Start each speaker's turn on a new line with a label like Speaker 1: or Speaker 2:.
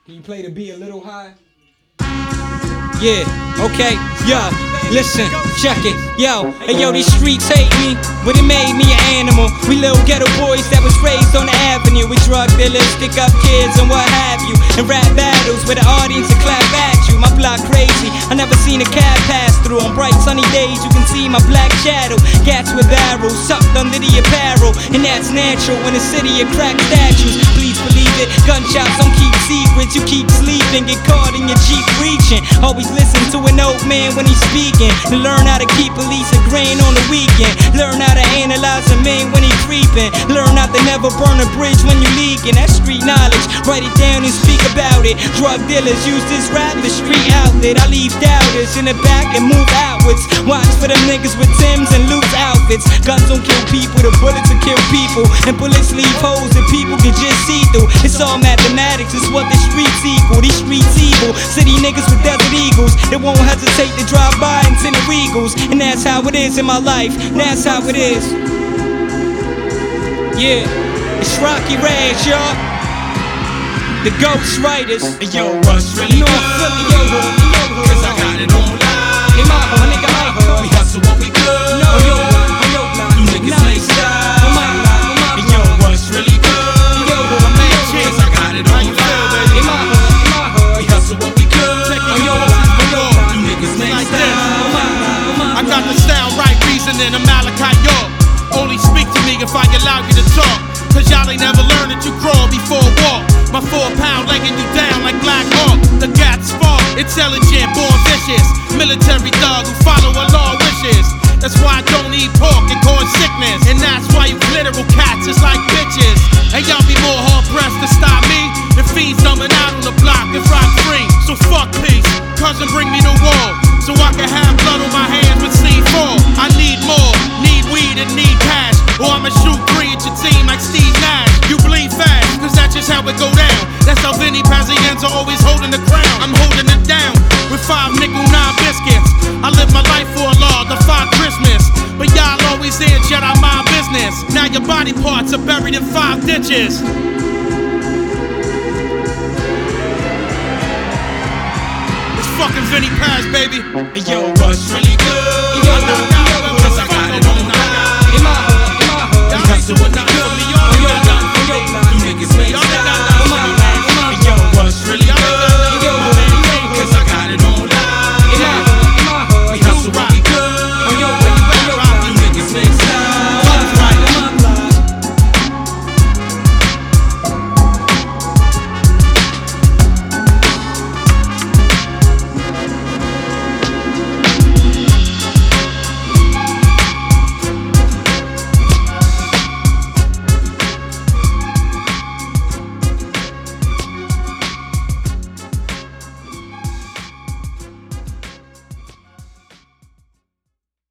Speaker 1: Can you play the beat a little high?
Speaker 2: Yeah, okay, yo, listen, check it, yo, hey yo, these streets hate me, but it made me an animal. We little ghetto boys that was raised on the avenue. We drug dealers, stick up kids and what have you, and rap battles where the audience will clap at you. My block crazy, I never seen a cab pass through. On bright sunny days you can see my black shadow, gats with barrels, sucked under the apparel, and that's natural in a city of cracked statues. Please believe it, gunshots don't keep secrets. You keep sleeping, get caught in your Jeep reaching. Always listen to an old man when he's speaking, to learn how to keep police a grain on the weekend. Learn how to analyze a man when he creeping. Learn not to never burn a bridge when you leaking. That's street knowledge, write it down and speak about it. Drug dealers use this rap, the street outlet. I leave doubters in the back and move outwards. Watch for them niggas with Timbs and loose outfits. Guns don't kill people, the bullets will kill people, and bullets leave holes that people can just see through. It's all mathematics, it's what the streets equal. These streets evil, city niggas with desert eagles. They won't hesitate to drive by and send the Regals. And that's how it is in my life, that's how it is. Yeah, it's Rocky Raj, y'all. The Ghost Writers.
Speaker 3: And yo, what's really
Speaker 2: North Philly, yo,
Speaker 3: cause I got it on live.
Speaker 2: in my hood, nigga, my hood.
Speaker 3: We hustle what we good.
Speaker 2: No, yo, block.
Speaker 3: You niggas lay style. And yo, what's really good? Cause I got it on live.
Speaker 2: In my hood,
Speaker 3: We hustle what we good.
Speaker 2: yo,
Speaker 3: You niggas lay style.
Speaker 4: I got the style, right reasoning, I'm Malachi York. Only speak to me if I allow you to talk, cause y'all ain't never learned that you crawl before a walk. My 4-pound legging you down like Black Hawk. The gat's spark, intelligent, born vicious. Military thug who follow a law wishes. That's why I don't eat pork and cause sickness. And that's why you literal cats is like bitches. And y'all be more hard-pressed to stop me than fiends numbing out on the block and rock free. So fuck peace, cousin bring me the wall, so I can have blood on my hands with C4. I need more, need weed and need cash, or I'ma shoot 3 at your team like Steve Nash. You bleed fast, cause that's just how it go down. That's how Vinny Pazienza always holding the crown. I'm holding it down with 5 nickel 9 biscuits. I live my life for a law, defy Christmas, but y'all always in Jedi my business. Now your body parts are buried in 5 ditches. It's fucking Vinny Paz, baby.
Speaker 3: And yo, what's really good? Cause I got it on live.
Speaker 2: in my hood.
Speaker 3: We hustle what